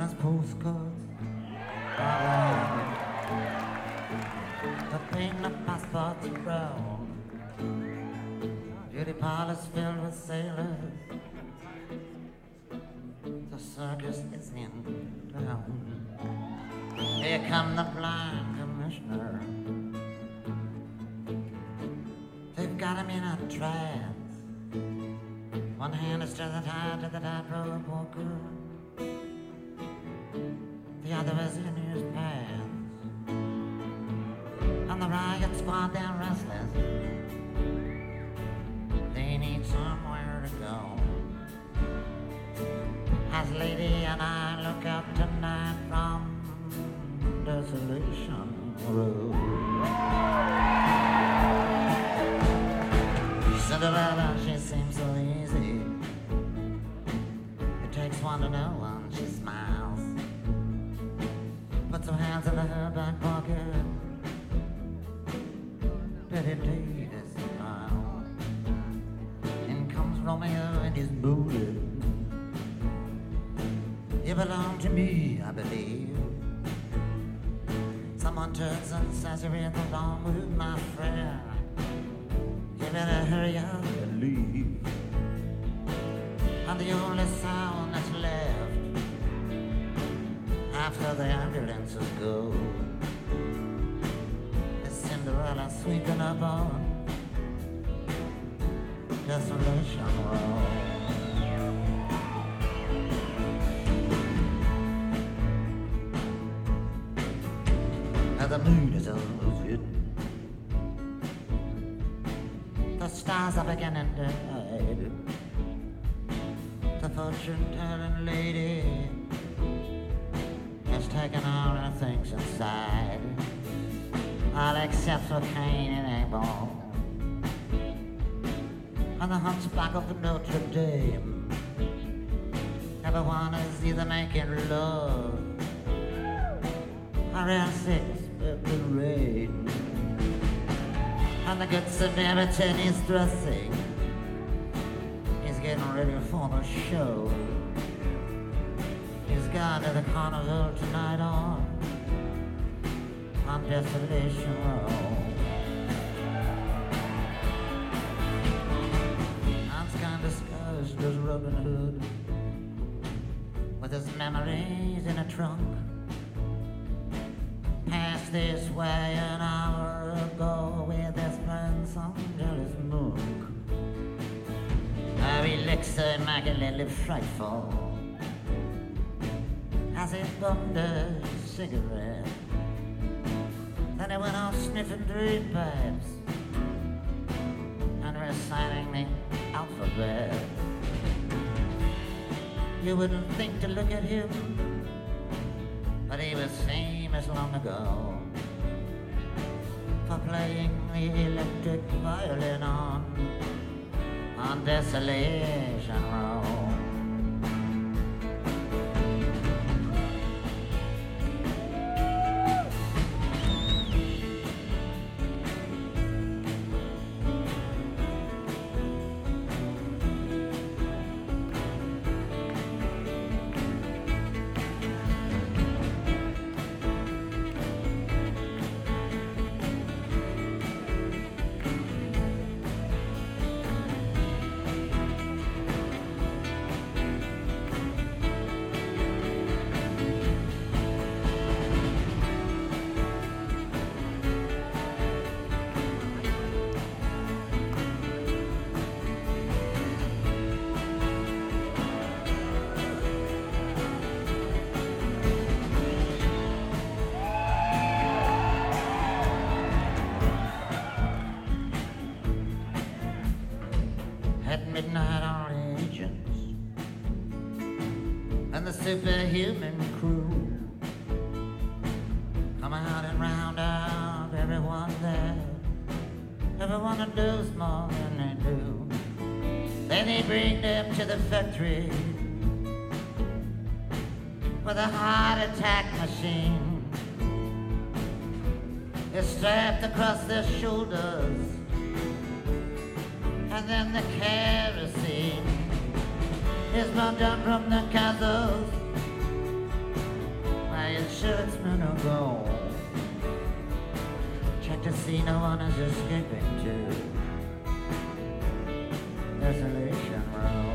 his postcards. The paint of passports are brown. Beauty parlors filled with sailors. The circus is in town. Here come the blind commissioner. They've got him in a trance. One hand is to the tightrope walker. The other is in his pants. And the riot squad, they're restless. They need somewhere to go. As Lady and I look up tonight from Desolation Road. Cinderella, she seems so easy. It takes one to know one. She smiles, puts her hands in her back pocket. Did indeed smile. In comes Romeo and he's booted. You belong to me, I believe. Someone turns and says you're in the wrong mood, my friend. You better hurry up and leave. And the only sound that's left after the ambulances go is Cinderella sweeping up on Desolation Road. Now the moon is overhead. The stars are beginning to hide. The fortune-telling lady has taken all her things inside, all except for Cain and Abel and the hunchback of Notre Dame. Everyone is either making love or else expecting rain. And the good Samaritan is dressing. He's getting ready for the show. He's gone to the carnival tonight on Desolation Road. Hans gone disguised as Robin Hood, with his memories in a trunk. Passed this way an hour ago with his friend, some jealous monk. How he licks her immaculately frightful as he bummed a cigarette. Then he went off sniffing dream pipes and reciting the alphabet. You wouldn't think to look at him, but he was famous long ago for playing the electric violin on Desolation Road. At midnight our agents and the superhuman crew come out and round out everyone there, everyone who knows more than they do. Then they bring them to the factory with a heart attack machine is strapped across their shoulders. And then the kerosene is bumped up from the castles Make sure it's been ago. Check to see no one is escaping to Desolation Row.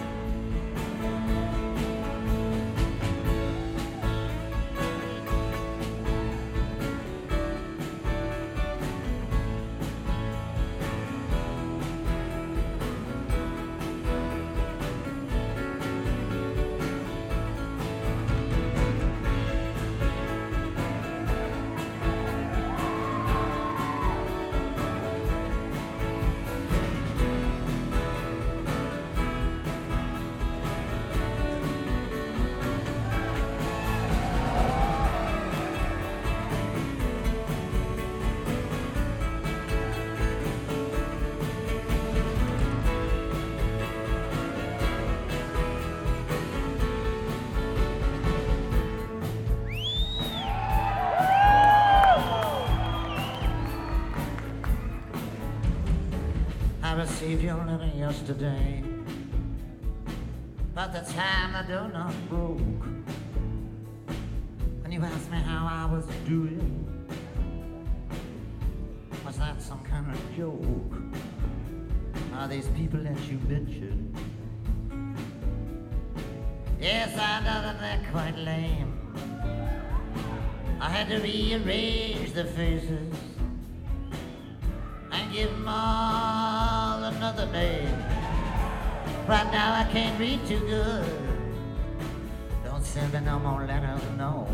I received your letter yesterday, but the time the door knob broke. When you asked me how I was doing, was that some kind of joke? Are these people that you mentioned? Yes, I know that they're quite lame. I had to rearrange the faces and give them all another name. Right now I can't read too good. Don't send me no more letters, no.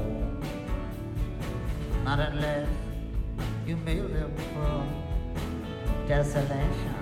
Not unless you mail them from Desolation